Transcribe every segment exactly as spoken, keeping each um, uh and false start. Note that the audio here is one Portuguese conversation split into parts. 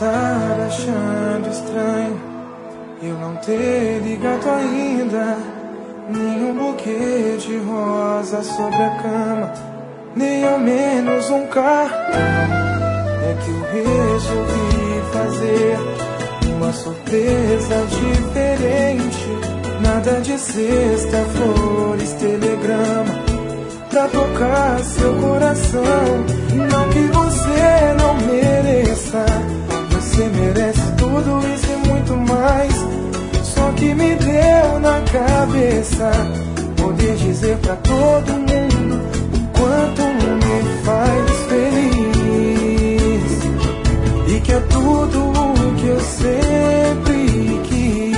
estar achando estranho eu não ter ligado ainda nenhum buquê de rosa sobre a cama, nem ao menos um cartão. É que eu resolvi fazer uma surpresa diferente. Nada de cesta, flores, telegrama pra tocar seu coração. Não que você não mereça, você merece tudo isso e muito mais. Só que me deu na cabeça poder dizer pra todo mundo o quanto me faz feliz, e que é tudo o que eu sempre quis.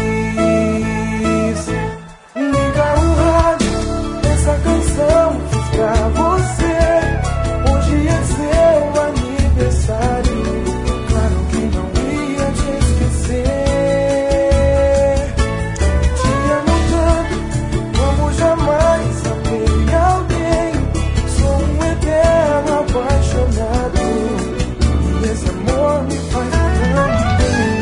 Liga o rádio, essa canção fiz pra você. Hoje é seu aniversário, claro que não ia te esquecer. Te amo tanto como jamais amei alguém. Sou um eterno apaixonado, e esse amor me faz tão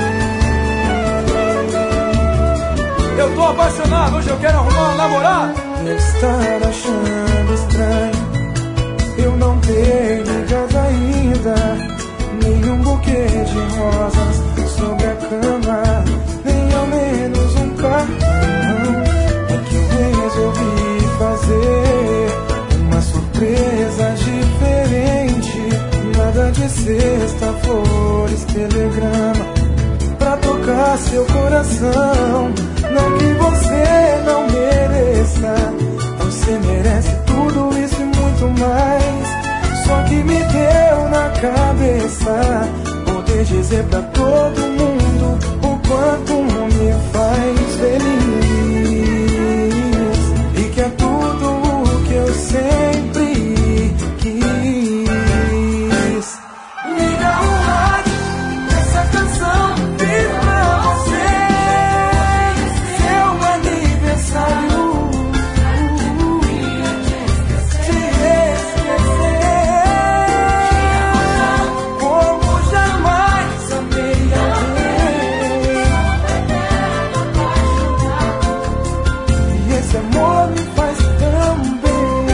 bem. Eu tô apaixonado, hoje eu quero arrumar uma namorada. Deve estar achando estranho eu não ter ligado ainda nenhum buquê de rosas sobre a cama, nem ao menos um cartão. É que eu resolvi fazer uma surpresa diferente. Nada de cesta, flores, telegrama pra tocar seu coração. Não que você não mereça, você merece tudo isso e muito mais. Só que me deu na cabeça poder dizer pra todo mundo o quanto me faz feliz, e que é tudo o que eu sempre quis. Liga o rádio, essa canção fiz pra você. Seu aniversário, te esquecer. Como jamais amei alguém, e esse amor me faz tão bem.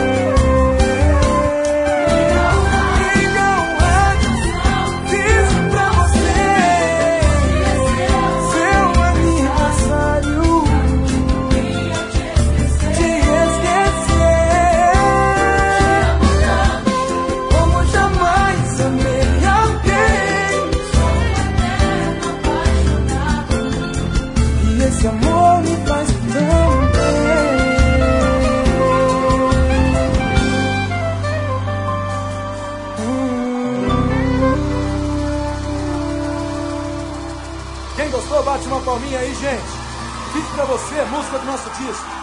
Liga o rádio, fiz pra você. Seu aniversário, te esquecer. Como jamais amei alguém, e esse amor me faz tão bem. Quem gostou, bate uma palminha aí, gente. Fique pra você, música do nosso disco.